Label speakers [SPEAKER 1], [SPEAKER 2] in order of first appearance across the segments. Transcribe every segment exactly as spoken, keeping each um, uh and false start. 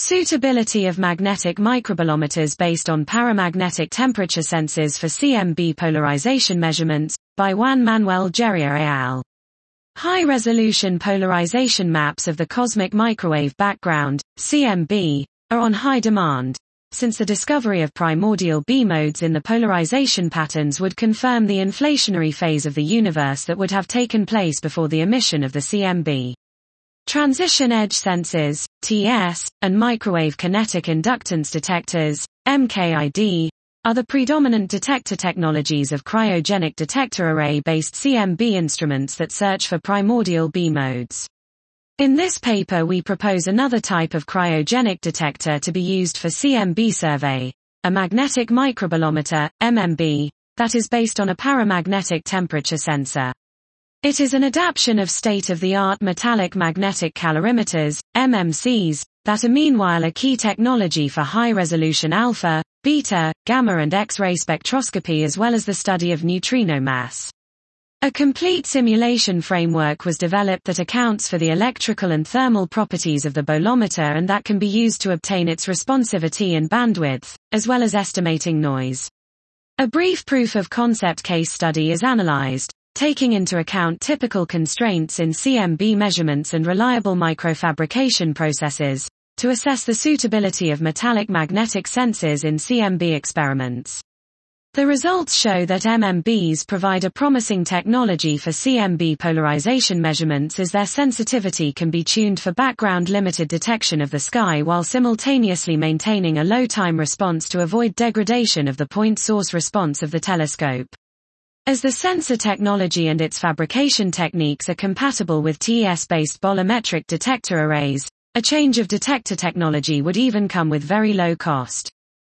[SPEAKER 1] Suitability of magnetic microbolometers based on paramagnetic temperature sensors for C M B polarization measurements, by Juan Manuel Gerrier et al. High-resolution polarization maps of the cosmic microwave background, C M B, are on high demand, since the discovery of primordial B modes in the polarization patterns would confirm the inflationary phase of the universe that would have taken place before the emission of the C M B. Transition edge sensors, T S, and microwave kinetic inductance detectors, M K I D, are the predominant detector technologies of cryogenic detector array-based C M B instruments that search for primordial B modes. In this paper we propose another type of cryogenic detector to be used for C M B survey, a magnetic microbolometer, M M B, that is based on a paramagnetic temperature sensor. It is an adaptation of state-of-the-art metallic magnetic calorimeters, M M Cs, that are meanwhile a key technology for high-resolution alpha, beta, gamma and X-ray spectroscopy as well as the study of neutrino mass. A complete simulation framework was developed that accounts for the electrical and thermal properties of the bolometer and that can be used to obtain its responsivity and bandwidth, as well as estimating noise. A brief proof-of-concept case study is analyzed, taking into account typical constraints in C M B measurements and reliable microfabrication processes, to assess the suitability of metallic magnetic sensors in C M B experiments. The results show that M M Bs provide a promising technology for C M B polarization measurements as their sensitivity can be tuned for background limited detection of the sky while simultaneously maintaining a low time response to avoid degradation of the point source response of the telescope. As the sensor technology and its fabrication techniques are compatible with T S-based bolometric detector arrays, a change of detector technology would even come with very low cost.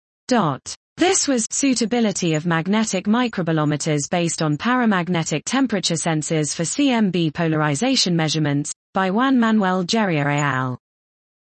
[SPEAKER 1] This was Suitability of Magnetic Microbolometers Based on Paramagnetic Temperature Sensors for C M B Polarization Measurements, by Juan Manuel Gerrier et al.